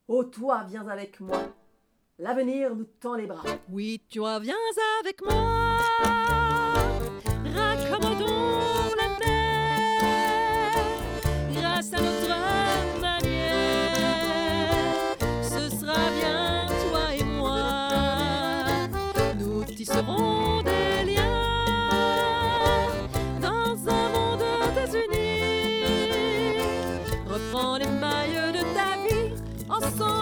Oh toi, viens avec moi. L'avenir nous tend les bras. Oui, toi, viens avec moi. Raccommodons la mer grâce à notre manière. Ce sera bien toi et moi. Nous tisserons des liens dans un monde désuni. Reprends les mailles de ta vie ensemble.